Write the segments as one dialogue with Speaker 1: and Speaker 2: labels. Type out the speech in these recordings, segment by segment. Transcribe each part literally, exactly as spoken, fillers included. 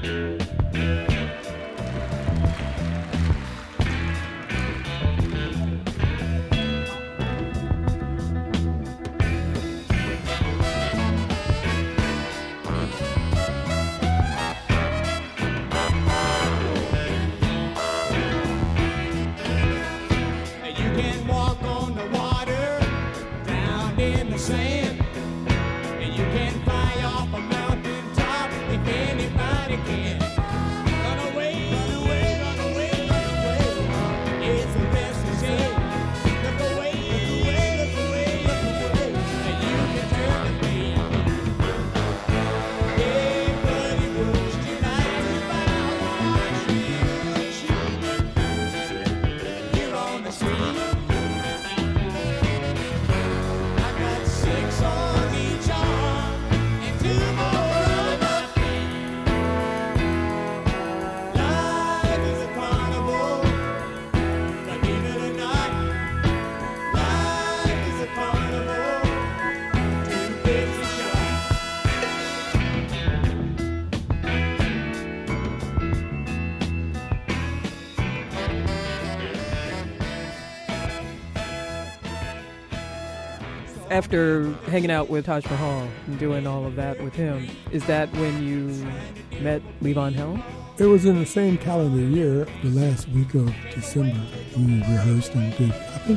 Speaker 1: After hanging out with Taj Mahal and doing all of that with him, is that when you met Levon Helm?
Speaker 2: It was in the same calendar year, the last week of December. We rehearsed and did, I think,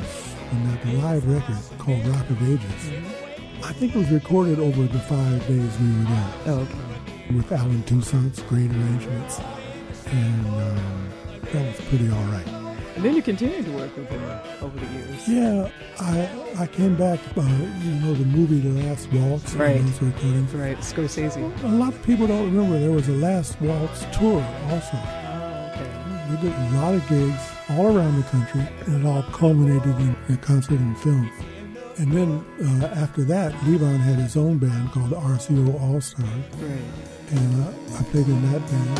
Speaker 2: a live record called Rock of Ages. Mm-hmm. I think it was recorded over the five days we were there.
Speaker 1: Oh, okay.
Speaker 2: With Alan Toussaint's great arrangements. And um, that was pretty all right.
Speaker 1: And then you continued to work with him over the years.
Speaker 2: Yeah, I I came back, uh, you know, the movie The Last Waltz.
Speaker 1: Right.
Speaker 2: Those recordings.
Speaker 1: Right, Scorsese.
Speaker 2: A lot of people don't remember there was a Last Waltz tour also.
Speaker 1: Oh, okay.
Speaker 2: We did a lot of gigs all around the country, and it all culminated in a concert and film. And then uh, after that, Levon had his own band called the R C O All-Stars.
Speaker 1: Right.
Speaker 2: And uh, I played in that band.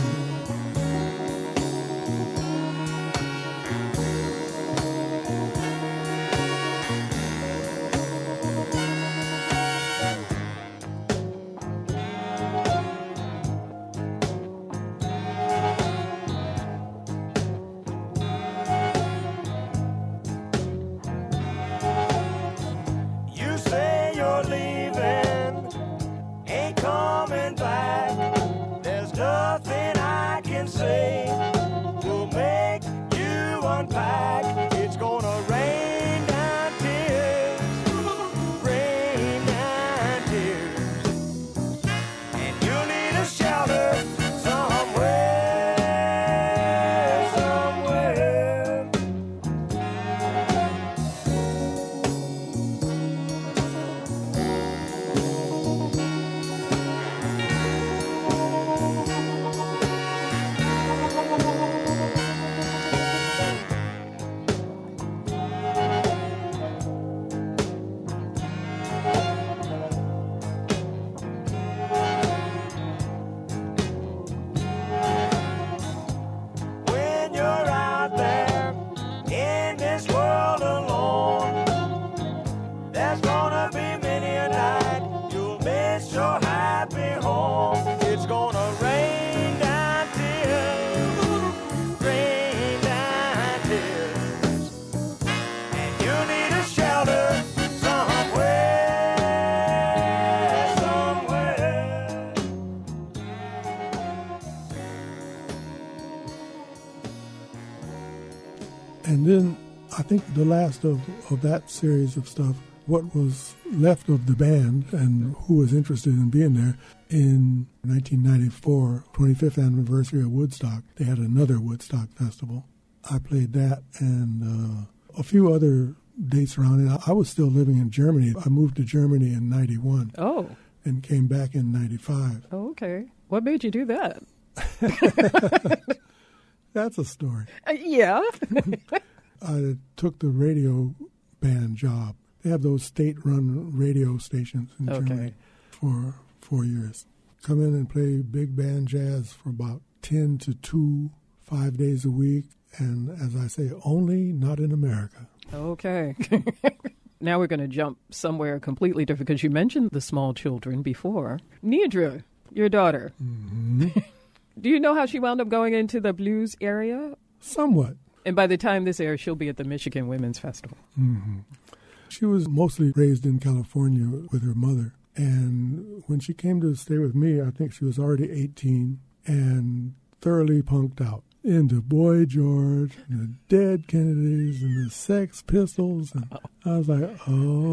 Speaker 2: And then I think the last of, of that series of stuff, what was left of the band and who was interested in being there, in nineteen ninety-four, twenty-fifth anniversary of Woodstock, they had another Woodstock festival. I played that and uh, a few other dates around it. I was still living in Germany. I moved to Germany in ninety-one.
Speaker 1: Oh.
Speaker 2: And came back in ninety-five.
Speaker 1: Oh, okay. What made you do that?
Speaker 2: That's a story.
Speaker 1: Uh, yeah.
Speaker 2: I took the radio band job. They have those state-run radio stations in
Speaker 1: okay.
Speaker 2: Germany for four years. Come in and play big band jazz for about ten to two, five days a week. And as I say, only not in America.
Speaker 1: Okay. Now we're going to jump somewhere completely different because you mentioned the small children before. Nedra, your daughter.
Speaker 2: Mm-hmm.
Speaker 1: Do you know how she wound up going into the blues area?
Speaker 2: Somewhat.
Speaker 1: And by the time this airs, she'll be at the Michigan Women's Festival.
Speaker 2: Mm-hmm. She was mostly raised in California with her mother. And when she came to stay with me, I think she was already eighteen and thoroughly punked out into Boy George, and the Dead Kennedys, and the Sex Pistols. And I was like,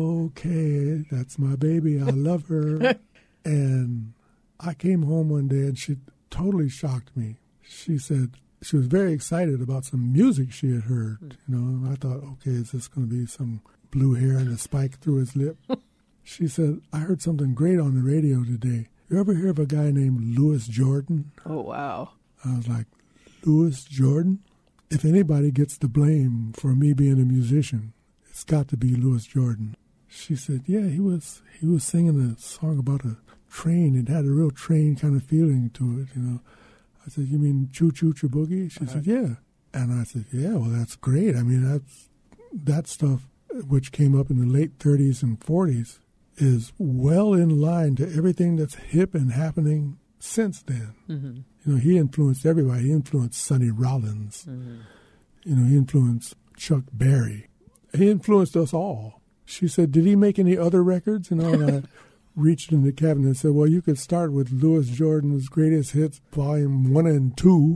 Speaker 2: okay, that's my baby. I love her. And I came home one day, and she totally shocked me. She said she was very excited about some music she had heard. You know, and I thought, okay, is this going to be some blue hair and a spike through his lip? She said, I heard something great on the radio today. You ever hear of a guy named Louis Jordan?
Speaker 1: Oh, wow.
Speaker 2: I was like, Louis Jordan? If anybody gets the blame for me being a musician, it's got to be Louis Jordan. She said, yeah, he was he was singing a song about a train. It had a real train kind of feeling to it, you know. I said, you mean Choo Choo Boogie? She uh-huh. said, yeah. And I said, yeah, well, that's great. I mean, that's that stuff, which came up in the late thirties and forties, is well in line to everything that's hip and happening since then. Mm-hmm. You know, he influenced everybody. He influenced Sonny Rollins. Mm-hmm. You know, he influenced Chuck Berry. He influenced us all. She said, did he make any other records? You know, and I reached in the cabinet and said, well, you could start with Louis Jordan's Greatest Hits, Volume one and two.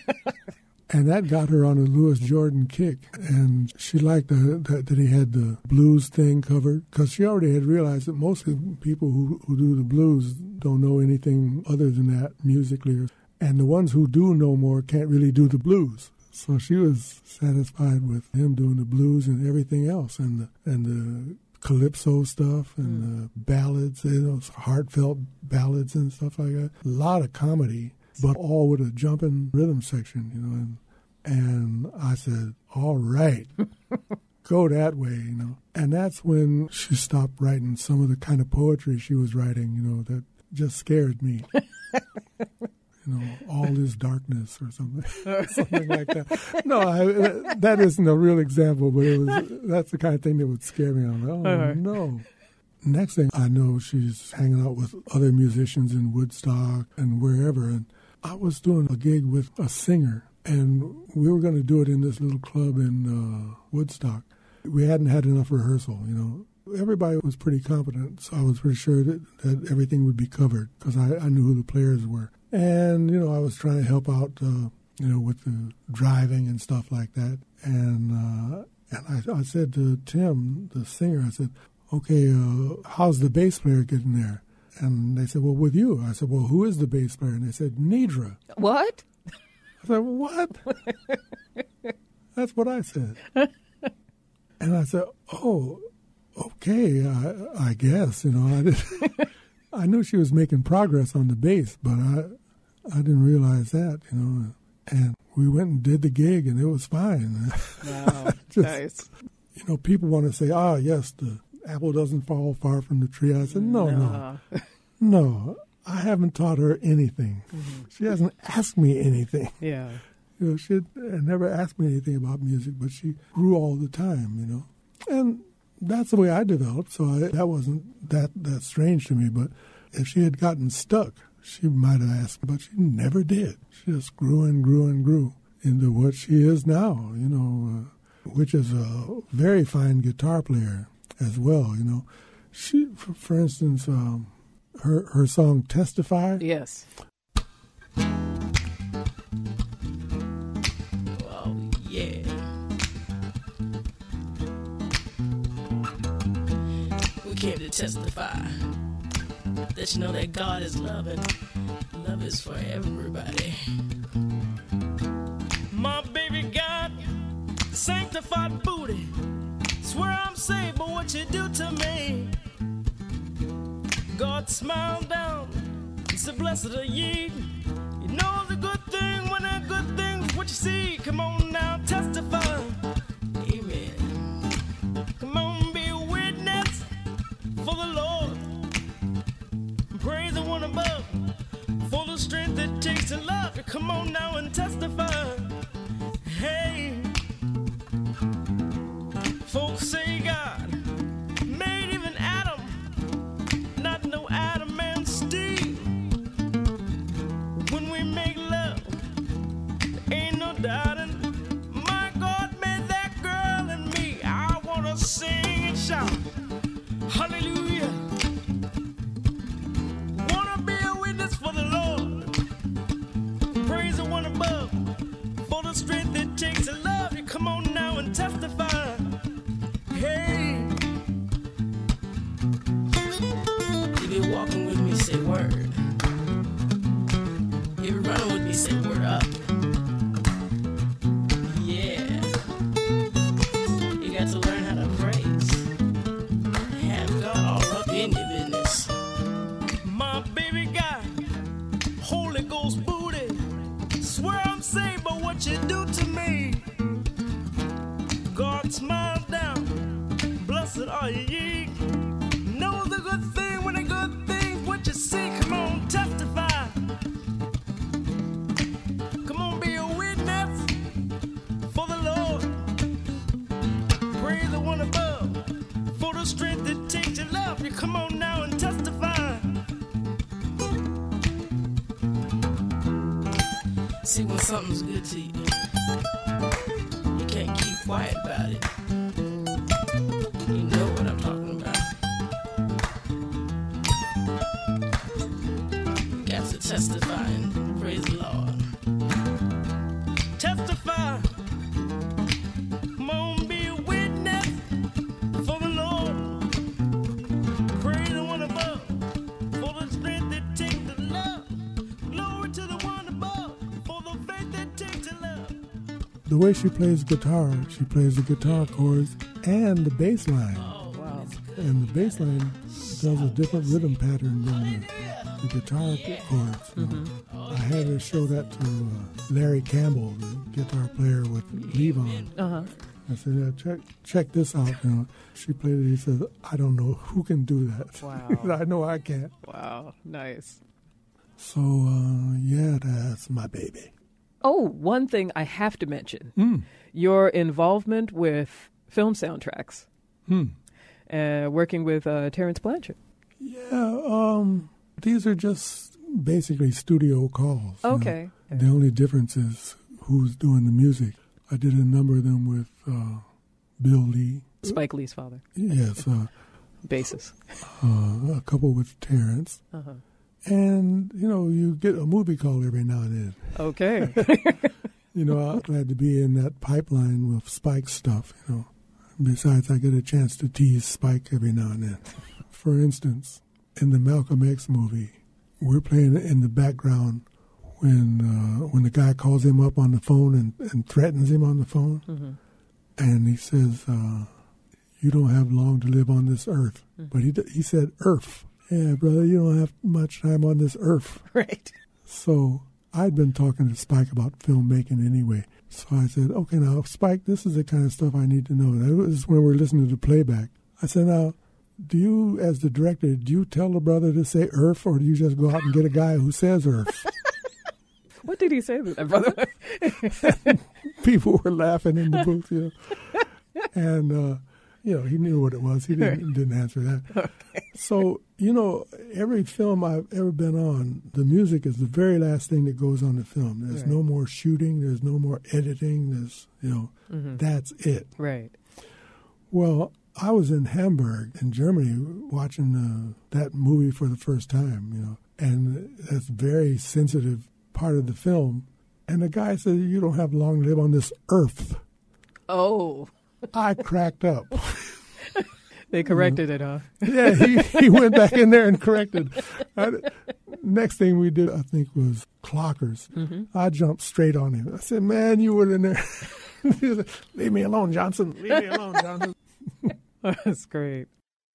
Speaker 2: And that got her on a Louis Jordan kick. And she liked the, that, that he had the blues thing covered, because she already had realized that most of the people who, who do the blues don't know anything other than that musically. And the ones who do know more can't really do the blues. So she was satisfied with him doing the blues and everything else, and the, and the calypso stuff and mm. the ballads, you know, heartfelt ballads and stuff like that. A lot of comedy, but all with a jumping rhythm section, you know. And, and I said, all right, go that way, you know. And that's when she stopped writing some of the kind of poetry she was writing, you know, that just scared me. You know, all is darkness or something, something like that. No, I, that isn't a real example, but it was. That's the kind of thing that would scare me. I'm like, oh, uh-huh. no. Next thing I know, she's hanging out with other musicians in Woodstock and wherever. And I was doing a gig with a singer, and we were going to do it in this little club in uh, Woodstock. We hadn't had enough rehearsal, you know. Everybody was pretty competent, so I was pretty sure that, that everything would be covered, because I, I knew who the players were. And, you know, I was trying to help out, uh, you know, with the driving and stuff like that. And uh, and I, I said to Tim, the singer, I said, okay, uh, how's the bass player getting there? And they said, well, with you. I said, well, who is the bass player? And they said, Nidra.
Speaker 1: What?
Speaker 2: I said, what? That's what I said. And I said, oh, okay, I, I guess, you know. I didn't, I knew she was making progress on the bass, but I I didn't realize that, you know. And we went and did the gig, and it was fine.
Speaker 1: Wow,
Speaker 2: Just,
Speaker 1: nice.
Speaker 2: You know, people want to say, ah, yes, the apple doesn't fall far from the tree. I said, no, no, no. no I haven't taught her anything. Mm-hmm. She hasn't asked me anything.
Speaker 1: Yeah.
Speaker 2: You know, she had never asked me anything about music, but she grew all the time, you know. And that's the way I developed, so I, that wasn't that, that strange to me. But if she had gotten stuck, she might have asked, but she never did. She just grew and grew and grew into what she is now, you know, uh, which is a very fine guitar player as well, you know. She, for, for instance, um, her, her song Testify.
Speaker 1: Yes.
Speaker 3: Oh, yeah. We came to testify that you know that God is love and love is for everybody. My baby got sanctified booty. Swear I'm saved, but what you do to me? God smiled down. It's the blessed of ye. You know the good thing when that good thing's what you see. Come on now, testify. Amen. Come on, be a witness for the Lord. Praise the one above for the strength it takes to love. Come on now and testify. Hey, folks say God made even Adam, not no Adam and Steve. When we make love, the strength it takes to love you. Come on now and testify. See, when something's good to you, you can't keep quiet about it. You know what I'm talking about. Got to testify and praise the Lord. Testify. Come on, be a witness for the Lord. Praise the one above for the strength it takes to love. Glory to the one above for the faith it takes to love.
Speaker 2: The way she plays guitar, she plays the guitar chords and the bass line.
Speaker 3: Oh,
Speaker 1: Wow.
Speaker 2: And the bass line does a different rhythm pattern than the, the guitar chords. You know. I had to show that to uh, Larry Campbell, the guitar player with Levon.
Speaker 1: Uh-huh.
Speaker 2: I said, yeah, check check this out. You know, she played it. He said, I don't know who can do that.
Speaker 1: Wow.
Speaker 2: I know I can't.
Speaker 1: Wow. Nice.
Speaker 2: So, uh, yeah, that's my baby.
Speaker 1: Oh, one thing I have to mention.
Speaker 2: Mm.
Speaker 1: Your involvement with film soundtracks.
Speaker 2: Hmm.
Speaker 1: Uh, working with uh, Terrence Blanchard.
Speaker 2: Yeah, um, these are just basically studio calls. you know.
Speaker 1: Okay.
Speaker 2: The only difference is who's doing the music. I did a number of them with uh, Bill Lee.
Speaker 1: Spike Lee's father.
Speaker 2: Yes, uh,
Speaker 1: Basis.
Speaker 2: uh, a couple with Terrence.
Speaker 1: Uh-huh.
Speaker 2: And, you know, you get a movie call every now and then.
Speaker 1: Okay.
Speaker 2: You know, I'm glad to be in that pipeline with Spike stuff, you know. Besides, I get a chance to tease Spike every now and then. For instance, in the Malcolm X movie, we're playing in the background when uh, when the guy calls him up on the phone and, and threatens him on the phone.
Speaker 1: Mm-hmm.
Speaker 2: And he says, uh, you don't have long to live on this earth.
Speaker 1: Mm-hmm.
Speaker 2: But he d- he said earth. Yeah, brother, you don't have much time on this earth.
Speaker 1: Right.
Speaker 2: So I'd been talking to Spike about filmmaking anyway. So I said, okay, now, Spike, this is the kind of stuff I need to know. That was when we were listening to playback. I said, now, do you, as the director, do you tell the brother to say earth, or do you just go out and get a guy who says earth?
Speaker 1: What did he say to that, brother?
Speaker 2: People were laughing in the booth, you know. And, uh, you know, he knew what it was. He didn't, didn't answer that.
Speaker 1: Okay.
Speaker 2: So, you know, every film I've ever been on, the music is the very last thing that goes on the film. There's
Speaker 1: Right.
Speaker 2: no more shooting. There's no more editing. There's, you know,
Speaker 1: Mm-hmm.
Speaker 2: that's it.
Speaker 1: Right.
Speaker 2: Well, I was in Hamburg, in Germany, watching uh, that movie for the first time, you know, and that's a very sensitive part of the film. And the guy said, you don't have long to live on this earth.
Speaker 1: Oh,
Speaker 2: I cracked up.
Speaker 1: they corrected it, huh?
Speaker 2: Yeah, he, he went back in there and corrected. I, next thing we did, I think, was Clockers.
Speaker 1: Mm-hmm.
Speaker 2: I jumped straight on him. I said, man, you were in there. He said, leave me alone, Johnson. Leave me alone, Johnson.
Speaker 1: That's great.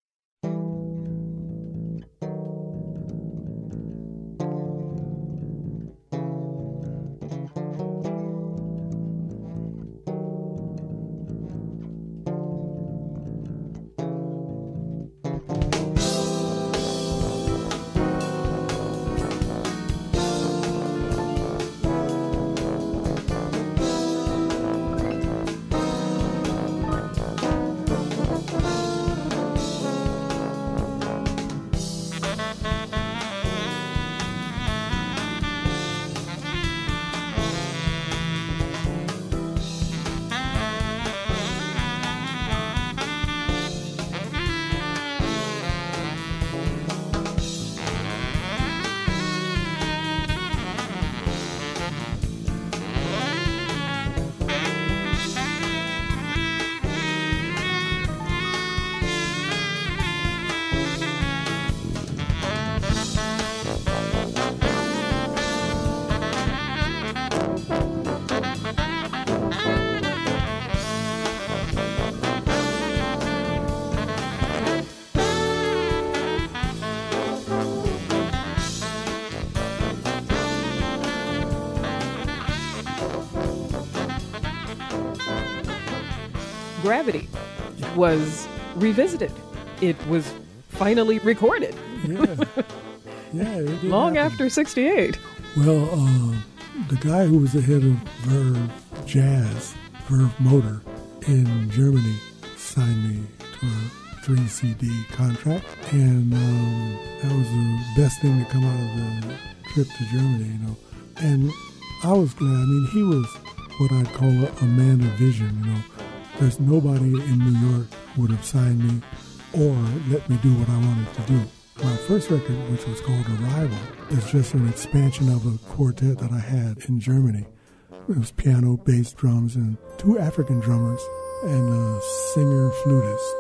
Speaker 1: Gravity was revisited. It was finally recorded.
Speaker 2: Yeah. Yeah. It did
Speaker 1: Long
Speaker 2: happen.
Speaker 1: after sixty-eight.
Speaker 2: Well, uh, the guy who was the head of Verve Jazz, Verve Motor in Germany, signed me to a three C D contract, and um, that was the best thing to come out of the trip to Germany, you know. And I was glad. I mean, he was what I'd call a, a man of vision, you know. There's nobody in New York would have signed me or let me do what I wanted to do. My first record, which was called Arrival, is just an expansion of a quartet that I had in Germany. It was piano, bass, drums, and two African drummers and a singer flutist.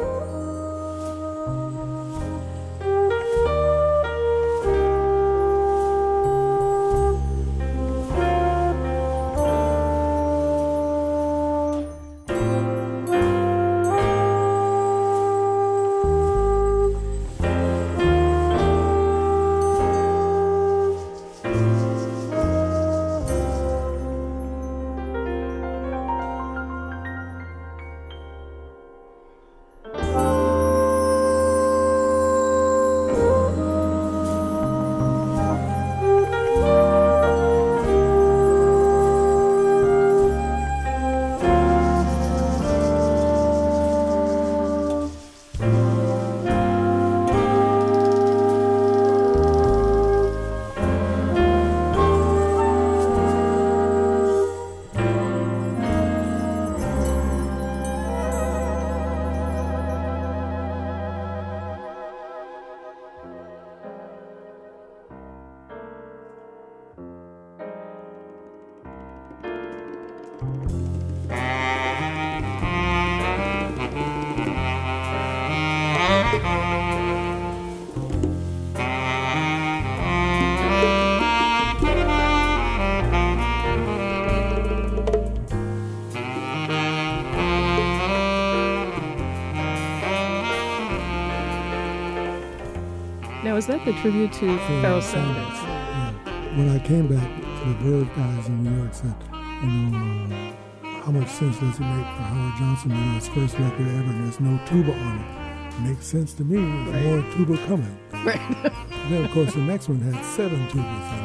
Speaker 1: Now, is that the tribute to Pharoah Sanders?
Speaker 2: Yeah. When I came back, the Verve guys in New York said, you know, uh, how much sense does it make for Howard Johnson to do his first record ever and there's no tuba on it? It makes sense to me. There's
Speaker 1: Right.
Speaker 2: more tuba coming.
Speaker 1: Right.
Speaker 2: Then, of course, the next one had seven tubas in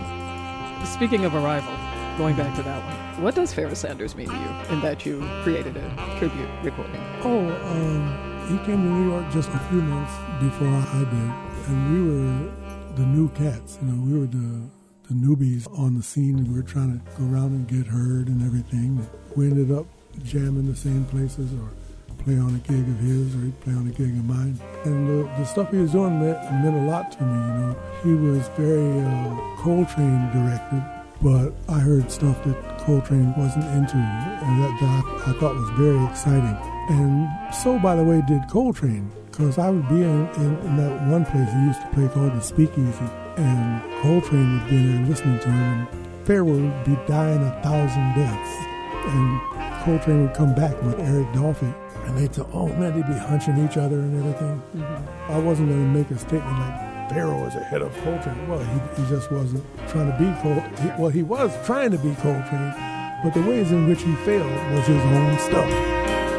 Speaker 2: it. So.
Speaker 1: Speaking of Arrival, going back to that one, what does Pharoah Sanders mean to you in that you created a tribute recording?
Speaker 2: Oh, um, he came to New York just a few months before I did. And we were the new cats, you know, we were the, the newbies on the scene, and we were trying to go around and get heard and everything. We ended up jamming the same places or play on a gig of his or he'd play on a gig of mine. And the, the stuff he was doing meant, meant a lot to me, you know. He was very uh, Coltrane directed, but I heard stuff that Coltrane wasn't into, and that, that I, I thought was very exciting. And so, by the way, did Coltrane. Because I would be in, in, in that one place he used to play called the Speakeasy, and Coltrane would be there listening to him, and Pharoah would be dying a thousand deaths, and Coltrane would come back with Eric Dolphy, and they'd say, oh man, they'd be hunching each other and everything. Mm-hmm. I wasn't going to make a statement like Pharoah was ahead of Coltrane. Well, he, he just wasn't trying to be Coltrane. Well, he was trying to be Coltrane, but the ways in which he failed was his own stuff.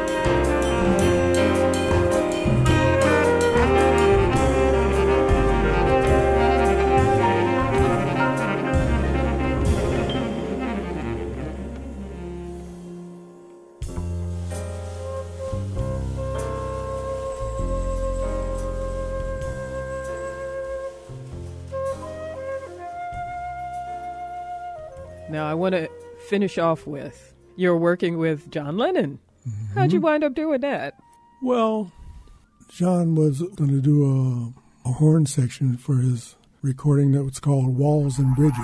Speaker 1: Now, I want to finish off with, you're working with John Lennon. Mm-hmm. How'd you wind up doing that?
Speaker 2: Well, John was going to do a, a horn section for his recording that was called Walls and Bridges.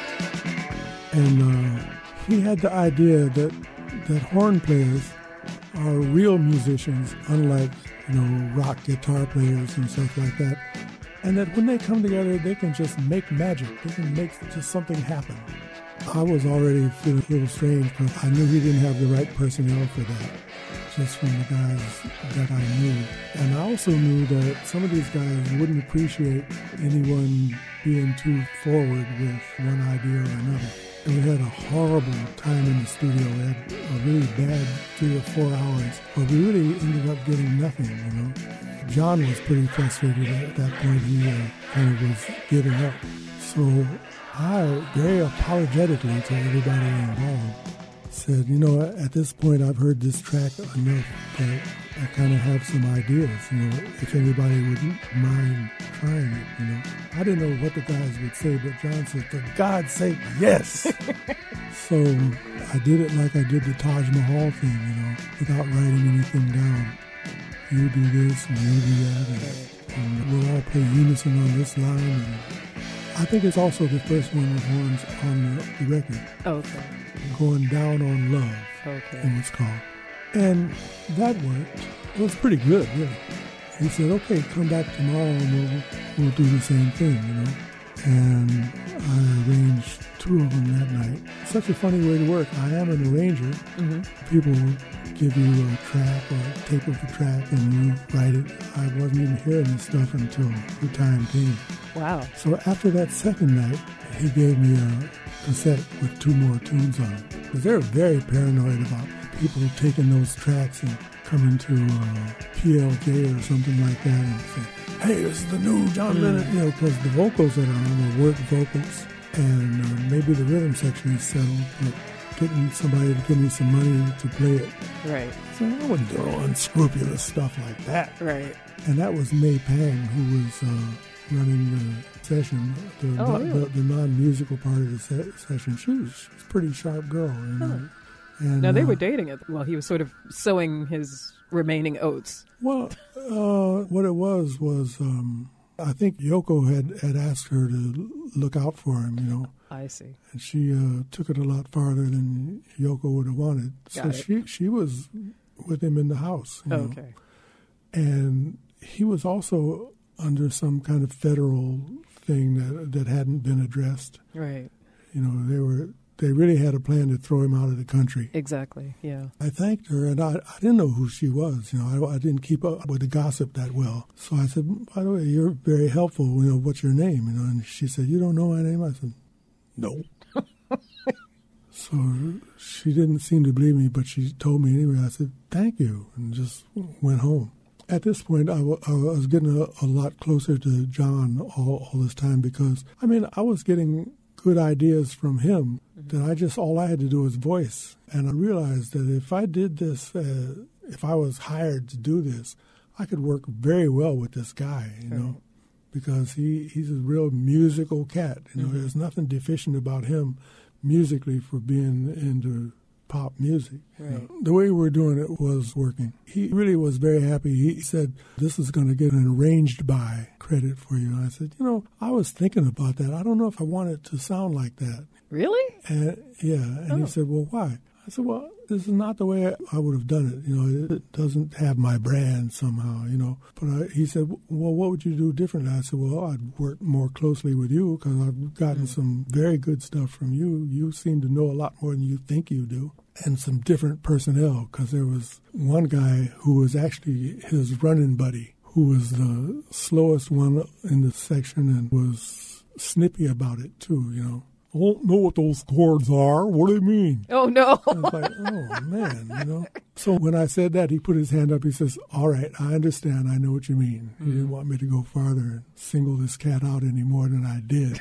Speaker 2: And uh, he had the idea that that horn players are real musicians, unlike, you know, rock guitar players and stuff like that. And that when they come together, they can just make magic. They can make just something happen. I was already feeling a little strange, but I knew he didn't have the right personnel for that, just from the guys that I knew. And I also knew that some of these guys wouldn't appreciate anyone being too forward with one idea or another. And we had a horrible time in the studio. We had a really bad three or four hours, but we really ended up getting nothing, you know. John was pretty frustrated at that point. He uh, kind of was giving up. So I, very apologetically to everybody involved, said, you know, at this point I've heard this track enough that I kind of have some ideas, you know, if anybody wouldn't mind trying it, you know. I didn't know what the guys would say, but John said, for God's sake, yes! So I did it like I did the Taj Mahal thing, you know, without writing anything down. You do this and you do that, and, and we'll all play unison on this line. And I think it's also the first one with horns on the, the record.
Speaker 1: Okay.
Speaker 2: Going Down on Love,
Speaker 1: okay.
Speaker 2: It was called. And that worked. It was pretty good, really. He said, okay, come back tomorrow and we'll, we'll do the same thing, you know. And I arranged two of them that night. Such a funny way to work. I am an arranger. Mm-hmm. People give you a track or a tape of the track and you write it. I wasn't even hearing this stuff until the time came.
Speaker 1: Wow.
Speaker 2: So after that second night, he gave me a cassette with two more tunes on it. Because they're very paranoid about people taking those tracks and coming to uh, P L J or something like that and say, hey, this is the new John Lennon, mm. you know, because the vocals that are on are work vocals, and uh, maybe the rhythm section is settled, but getting somebody to give me some money to play it.
Speaker 1: Right.
Speaker 2: So I wouldn't do unscrupulous stuff like that.
Speaker 1: Right.
Speaker 2: And that was May Pang, who was uh, running the session, the,
Speaker 1: oh,
Speaker 2: the,
Speaker 1: really?
Speaker 2: the, the non-musical part of the se- session. She was, she was a pretty sharp girl, you know.
Speaker 1: Huh.
Speaker 2: And,
Speaker 1: now, they
Speaker 2: uh,
Speaker 1: were dating it while he was sort of sowing his remaining oats.
Speaker 2: Well, uh, what it was was um, I think Yoko had, had asked her to look out for him, you know.
Speaker 1: I see.
Speaker 2: And she uh, took it a lot farther than Yoko would have wanted. So
Speaker 1: Got it.
Speaker 2: she she was with him in the house. You know?
Speaker 1: Okay.
Speaker 2: And he was also under some kind of federal thing that that hadn't been addressed.
Speaker 1: Right.
Speaker 2: You know, they were... They really had a plan to throw him out of the country.
Speaker 1: Exactly, yeah.
Speaker 2: I thanked her, and I, I didn't know who she was. You know, I, I didn't keep up with the gossip that well. So I said, by the way, you're very helpful. You know, what's your name? You know, and she said, you don't know my name? I said, no. So she didn't seem to believe me, but she told me anyway. I said, thank you, and just went home. At this point, I, w- I was getting a, a lot closer to John all, all this time because, I mean, I was getting good ideas from him that I just, all I had to do was voice. And I realized that if I did this, uh, if I was hired to do this, I could work very well with this guy, you know, right. because he, he's a real musical cat. You know, mm-hmm. There's nothing deficient about him musically for being into pop music. Right. You know, the way we were doing it was working. He really was very happy. He said, this is going to get an arranged by credit for you. And I said, you know, I was thinking about that. I don't know if I want it to sound like that.
Speaker 1: Really?
Speaker 2: And, yeah. And oh. he said, well, why? I said, well, this is not the way I would have done it. You know, it, it doesn't have my brand somehow, you know. But I, he said, well, what would you do differently? I said, well, I'd work more closely with you because I've gotten mm. some very good stuff from you. You seem to know a lot more than you think you do. And some different personnel, because there was one guy who was actually his running buddy, who was the slowest one in the section and was snippy about it, too, you know. I don't know what those chords are. What do you mean?
Speaker 1: Oh, no.
Speaker 2: I was like, oh, man, you know. So when I said that, he put his hand up. He says, all right, I understand. I know what you mean. Mm-hmm. He didn't want me to go farther and single this cat out any more than I did.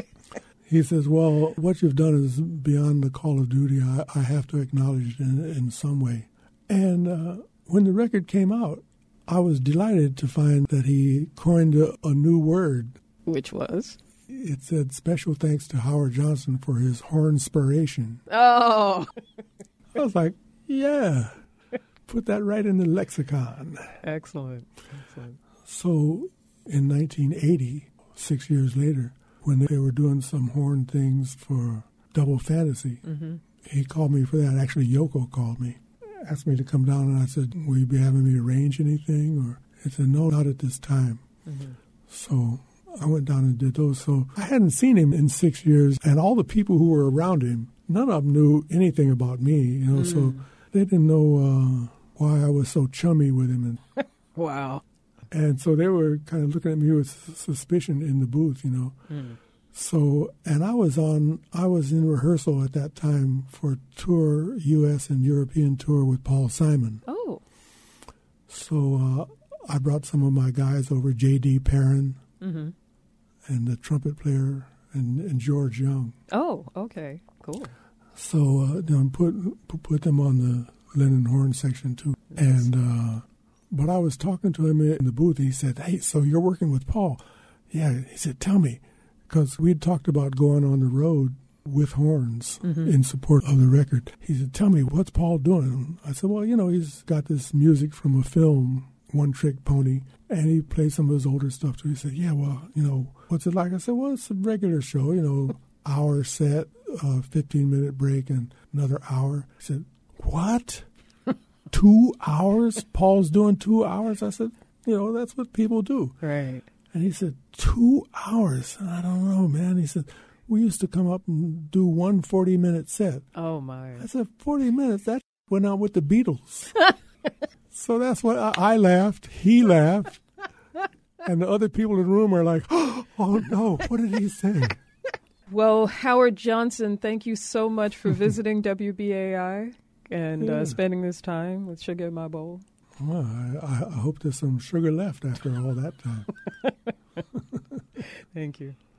Speaker 2: He says, well, what you've done is beyond the call of duty. I, I have to acknowledge it in, in some way. And uh, when the record came out, I was delighted to find that he coined a, a new word.
Speaker 1: Which was?
Speaker 2: It said, special thanks to Howard Johnson for his hornspiration.
Speaker 1: Oh.
Speaker 2: I was like, yeah, put that right in the lexicon.
Speaker 1: Excellent. Excellent.
Speaker 2: So in nineteen eighty, six years later, when they were doing some horn things for Double Fantasy, mm-hmm. he called me for that. Actually, Yoko called me. asked me to come down, and I said, will you be having me arrange anything? Or he said, no, not at this time. Mm-hmm. So I went down and did those. So I hadn't seen him in six years, and all the people who were around him, none of them knew anything about me, you know, mm. so they didn't know uh, why I was so chummy with him. And
Speaker 1: wow.
Speaker 2: And so they were kind of looking at me with suspicion in the booth, you know. Mm. So, and I was on, I was in rehearsal at that time for a tour, U S and European tour with Paul Simon.
Speaker 1: Oh.
Speaker 2: So uh, I brought some of my guys over, J D Perrin, mm-hmm. and the trumpet player, and, and George Young.
Speaker 1: Oh, okay, cool.
Speaker 2: So uh, then put put them on the Lennon horn section too. Nice. And uh, but I was talking to him in the booth, and he said, "Hey, so you're working with Paul?" Yeah. He said, "Tell me," because we'd talked about going on the road with horns mm-hmm. in support of the record. He said, "Tell me, what's Paul doing?" I said, "Well, you know, he's got this music from a film, One Trick Pony, and he plays some of his older stuff too." He said, "Yeah, well, you know, what's it like?" I said, "Well, it's a regular show, you know, hour set, uh, fifteen-minute break, and another hour." He said, "What? Two hours? Paul's doing two hours?" I said, "You know, that's what people do."
Speaker 1: Right.
Speaker 2: And he said, two hours? I don't know, man. He said, "We used to come up and do one forty-minute set."
Speaker 1: Oh, my.
Speaker 2: I said, forty minutes? That went out with the Beatles. So that's what I, I laughed. He laughed. And the other people in the room are like, "Oh, no, what did he say?"
Speaker 1: Well, Howard Johnson, thank you so much for visiting W B A I and yeah. uh, spending this time with Sugar in My Bowl.
Speaker 2: Well, I, I hope there's some sugar left after all that time.
Speaker 1: Thank you.